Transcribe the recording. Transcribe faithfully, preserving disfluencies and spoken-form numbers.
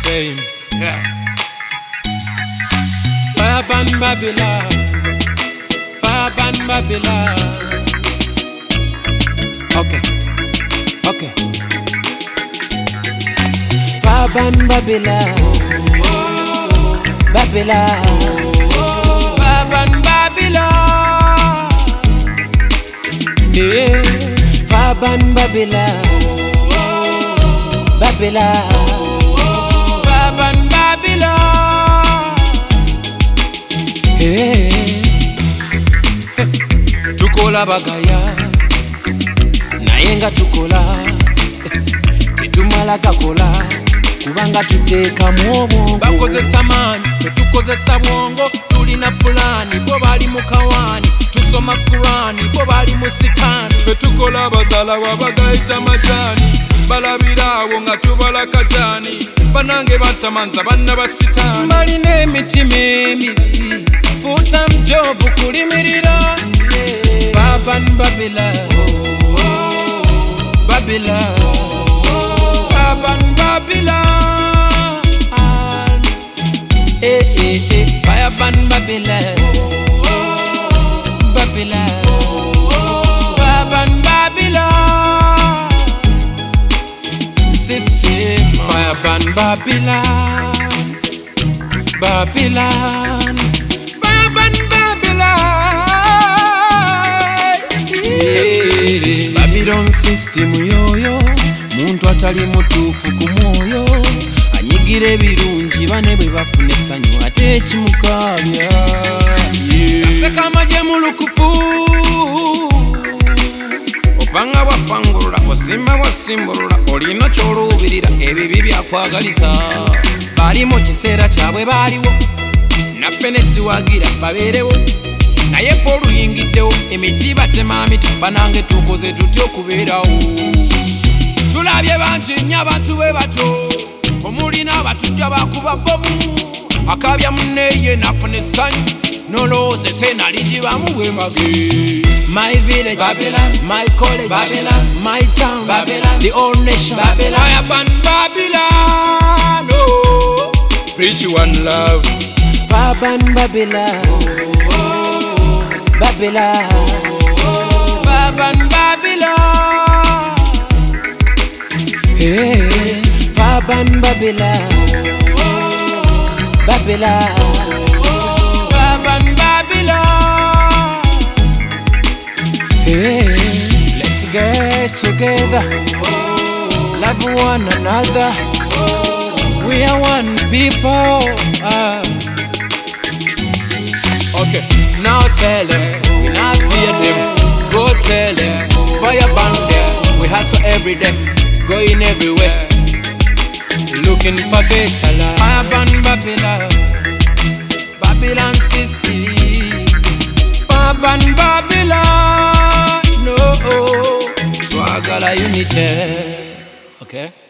fame. Yeah. Fireban Babylon, Fireban Babylon. Okay, okay. Fireban Babylon, Babylon, Fireban Babylon. Yeah, Fireban Babylon, Babylon, Fireban Babylon. Hey, tukola bagaya, nayenga tukola, tetumala kakola, kubanga tuteka mwobo. Bakozesa manyi, tetukozesa bwongo, tulina pulani, bo bali mu kawani, tusoma Kurani, bo bali mu sitani. Fetukola bazala wabagaita majani, balabirawo nga tubala kajani, banange batamanza banna basitani. Balina emitima emibi, futa mjobu kulimirira. Fireban Babylon, Babylon, Fireban Babylon. Eh eh eh, Fireban Babylon, Babylon, Fireban Babylon. System, Fireban Babylon, Babylon, Fireban Babylon. Yeah. Babylon system yoyo, muntu atali mutuufu ku mwoyo, anyigira ebirungi bane bwe bafuna essanyu ate ekimukabya. Aseka amagye mulukufu, opanga bwapangulula, osimba bwasimbulula, olina kyoluubirira, ebibi byakwagaliza. Bali mu kiseera kyabwe baaliwo, naffe ne tuwagira babeerewo, naye ffe oluyingiddewo, emiti batema miti, banange tukoze tutya okubeerawo. Tulabye bangi nnyo abantu bwe batyo, omulina abatujja bakuba bomu, akabya munneeye nafuna essanyu, nolowooza sena ligibamu bwe mage. My village, Babylon, my college, Babylon, my town, Babylon, the whole nation, Babylon. Fireban Babylon, oh, Preach one love. Fireban Babylon, Babylon, Fireban Babylon. Hey, Fireban Babylon, Babylon, Fireban Babylon. Hey, let's get together, love one another. We are one people. Uh. Okay, now tell them we not fear them. Go tell them Fireban there. We hustle every day, going everywhere, looking for better life. Fireban Babylon, Babylon system. Fireban Babylon, no, twagala unity. Okay.